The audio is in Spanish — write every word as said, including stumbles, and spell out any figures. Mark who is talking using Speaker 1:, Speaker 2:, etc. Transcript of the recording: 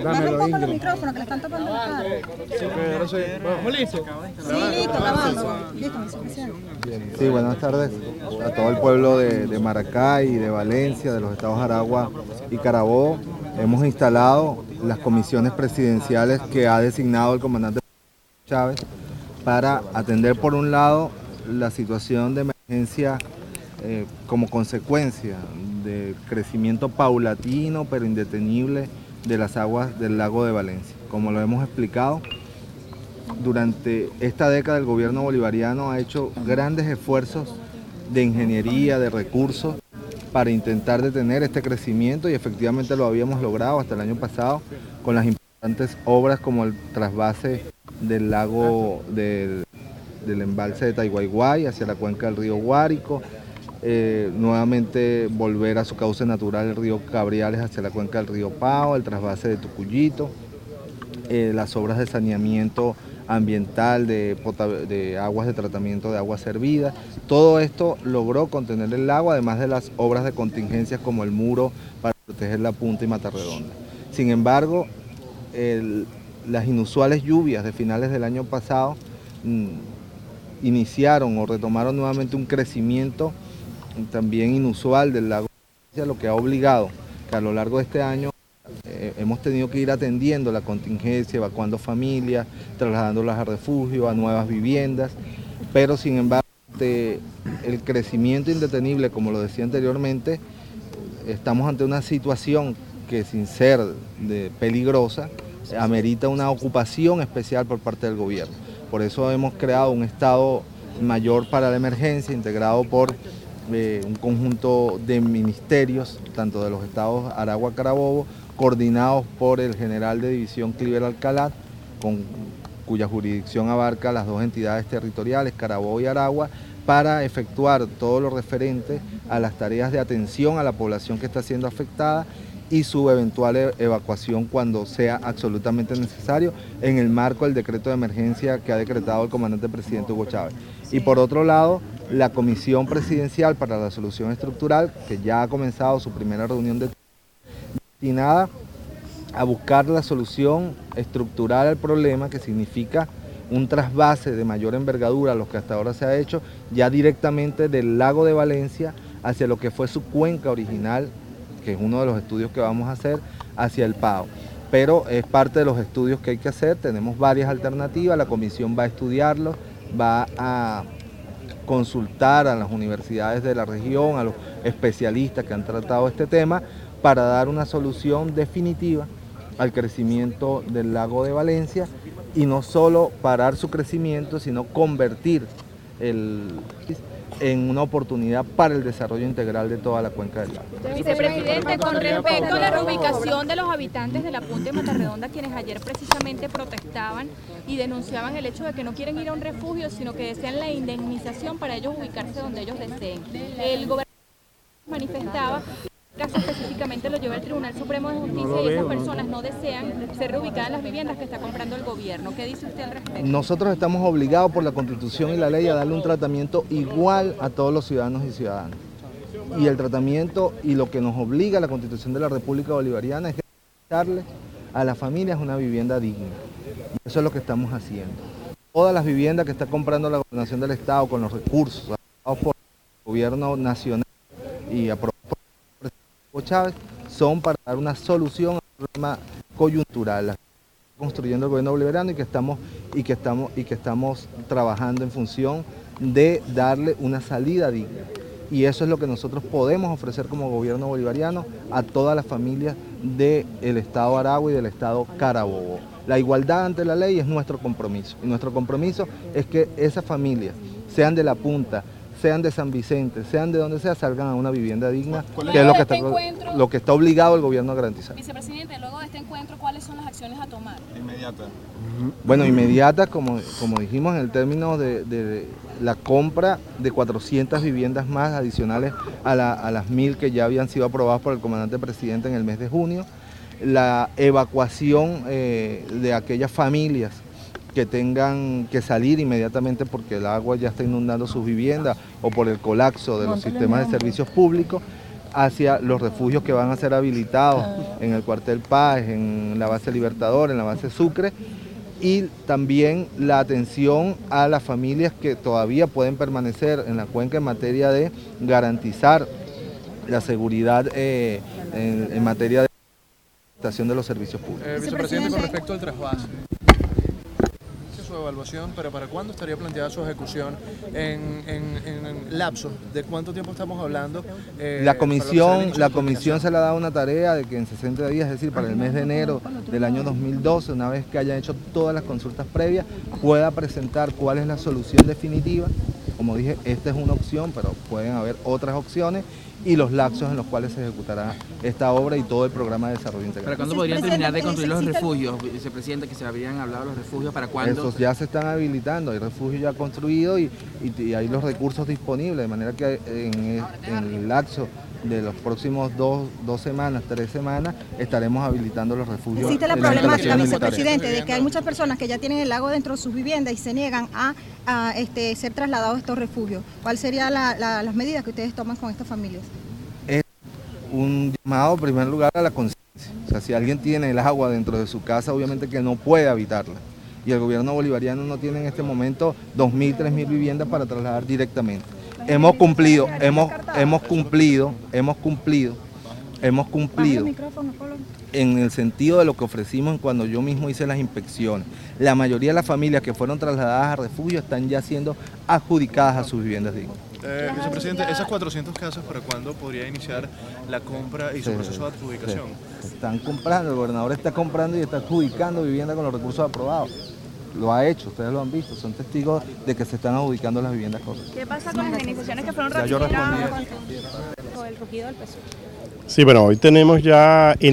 Speaker 1: Baja un poco los micrófonos que le están tapando la cara.
Speaker 2: ¿Estamos listos?
Speaker 1: Sí, listo, grabando. Listo, vicepresidente.
Speaker 3: Sí, buenas tardes a todo el pueblo de, de Maracay, de Valencia, de los estados Aragua y Carabobo. Hemos instalado las comisiones presidenciales que ha designado el comandante Chávez para atender, por un lado, la situación de emergencia eh, como consecuencia del crecimiento paulatino pero indetenible de las aguas del lago de Valencia. Como lo hemos explicado, durante esta década el gobierno bolivariano ha hecho grandes esfuerzos de ingeniería, de recursos, para intentar detener este crecimiento, y efectivamente lo habíamos logrado hasta el año pasado con las importantes obras como el trasvase del lago del, del embalse de Taiguaiguay hacia la cuenca del río Guárico, eh, nuevamente volver a su cauce natural el río Cabriales hacia la cuenca del río Pao, el trasvase de Tucuyito, eh, las obras de saneamiento ambiental, de, de aguas de tratamiento de agua servida. Todo esto logró contener el lago, además de las obras de contingencias como el muro para proteger la punta y Matarredonda. Sin embargo, el, las inusuales lluvias de finales del año pasado mmm, iniciaron o retomaron nuevamente un crecimiento también inusual del lago, lo que ha obligado que a lo largo de este año Eh, hemos tenido que ir atendiendo la contingencia, evacuando familias, trasladándolas a refugio, a nuevas viviendas, pero sin embargo de, el crecimiento indetenible, como lo decía anteriormente, estamos ante una situación que, sin ser de peligrosa, amerita una ocupación especial por parte del gobierno. Por eso hemos creado un estado mayor para la emergencia, integrado por eh, un conjunto de ministerios, tanto de los estados Aragua y Carabobo, coordinados por el general de división Cliver Alcalá, con, cuya jurisdicción abarca las dos entidades territoriales, Carabobo y Aragua, para efectuar todo lo referente a las tareas de atención a la población que está siendo afectada y su eventual evacuación cuando sea absolutamente necesario, en el marco del decreto de emergencia que ha decretado el comandante presidente Hugo Chávez. Y por otro lado, la Comisión Presidencial para la Solución Estructural, que ya ha comenzado su primera reunión de destinada a buscar la solución estructural al problema, que significa un trasvase de mayor envergadura a lo que hasta ahora se ha hecho, ya directamente del lago de Valencia hacia lo que fue su cuenca original, que es uno de los estudios que vamos a hacer, hacia el Pao. Pero es parte de los estudios que hay que hacer, tenemos varias alternativas, la comisión va a estudiarlo, va a consultar a las universidades de la región, a los especialistas que han tratado este tema, para dar una solución definitiva al crecimiento del lago de Valencia, y no solo parar su crecimiento, sino convertir el, en una oportunidad para el desarrollo integral de toda la cuenca del lago.
Speaker 4: Vicepresidente, con respecto a la reubicación de los habitantes de la punta de Matarredonda, quienes ayer precisamente protestaban y denunciaban el hecho de que no quieren ir a un refugio, sino que desean la indemnización para ellos ubicarse donde ellos deseen. El gobernador manifestaba, caso específicamente lo lleva el Tribunal Supremo de Justicia y esas personas no desean ser reubicadas en las viviendas que está comprando el gobierno. ¿Qué dice usted al respecto?
Speaker 3: Nosotros estamos obligados por la Constitución y la ley a darle un tratamiento igual a todos los ciudadanos y ciudadanas. Y el tratamiento y lo que nos obliga la Constitución de la República Bolivariana es darle a las familias una vivienda digna. Y eso es lo que estamos haciendo. Todas las viviendas que está comprando la Gobernación del Estado con los recursos aprobados por el gobierno nacional y aprobados Chávez son para dar una solución a un problema coyuntural, la que está construyendo el gobierno bolivariano y que estamos y que estamos y que estamos trabajando en función de darle una salida digna. Y eso es lo que nosotros podemos ofrecer como gobierno bolivariano a todas las familias del estado Aragua y del estado Carabobo. La igualdad ante la ley es nuestro compromiso, y nuestro compromiso es que esas familias, sean de la punta, sean de San Vicente, sean de donde sea, salgan a una vivienda digna, que es lo que, está, lo que está obligado el gobierno a garantizar.
Speaker 4: Vicepresidente, luego de este encuentro, ¿cuáles son las acciones a tomar?
Speaker 2: Inmediata.
Speaker 3: Bueno, inmediata, como, como dijimos, en el término de, de la compra de cuatrocientas viviendas más adicionales a, la, a las mil que ya habían sido aprobadas por el comandante presidente en el mes de junio, la evacuación eh, de aquellas familias que tengan que salir inmediatamente porque el agua ya está inundando sus viviendas o por el colapso de los sistemas de servicios públicos, hacia los refugios que van a ser habilitados en el cuartel Paz, en la base Libertador, en la base Sucre, y también la atención a las familias que todavía pueden permanecer en la cuenca en materia de garantizar la seguridad eh, en, en materia de prestación de los servicios públicos.
Speaker 2: Eh, vicepresidente, con respecto al trasvase, su evaluación, pero ¿para cuándo estaría planteada su ejecución? ¿En, en, en lapso de cuánto tiempo estamos hablando? Eh,
Speaker 3: la comisión, la comisión se le ha dado una tarea de que en sesenta días, es decir, para el mes de enero del año dos mil doce, una vez que haya hecho todas las consultas previas, pueda presentar cuál es la solución definitiva. Como dije, esta es una opción, pero pueden haber otras opciones, y los lapsos en los cuales se ejecutará esta obra y todo el programa de desarrollo integral.
Speaker 5: ¿Para cuándo podrían terminar de construir los refugios, vicepresidente, que se habrían hablado de los refugios? ¿Para cuándo?
Speaker 3: Esos ya se están habilitando, hay refugios ya construidos y, y, y hay los recursos disponibles, de manera que en, en el lapso de los próximos dos, dos semanas, tres semanas, estaremos habilitando los refugios.
Speaker 1: Existe la
Speaker 3: en las
Speaker 1: problemática,
Speaker 3: instalaciones militares.
Speaker 1: vicepresidente, de que hay muchas personas que ya tienen el lago dentro de sus viviendas y se niegan a, a este, ser trasladados a estos refugios. ¿Cuáles serían la, la, las medidas que ustedes toman con estas familias?
Speaker 3: Es un llamado, en primer lugar, a la conciencia. O sea, si alguien tiene el agua dentro de su casa, obviamente que no puede habitarla. Y el gobierno bolivariano no tiene en este momento dos mil, tres mil viviendas para trasladar directamente. Hemos cumplido, hemos, hemos cumplido, hemos cumplido, hemos cumplido en el sentido de lo que ofrecimos cuando yo mismo hice las inspecciones. La mayoría de las familias que fueron trasladadas a refugio están ya siendo adjudicadas a sus viviendas dignas.
Speaker 2: Eh, vicepresidente, ¿esas cuatrocientas casas para cuándo podría iniciar la compra y su
Speaker 3: Sí,
Speaker 2: proceso de adjudicación?
Speaker 3: sí. Están comprando, el gobernador está comprando y está adjudicando vivienda con los recursos aprobados. Lo ha hecho, ustedes lo han visto, son testigos de que se están adjudicando las viviendas correctas.
Speaker 4: ¿Qué pasa con las indemnizaciones que fueron
Speaker 3: Ya yo respondí
Speaker 4: retiradas con el rugido del peso?
Speaker 6: Sí, bueno, hoy tenemos ya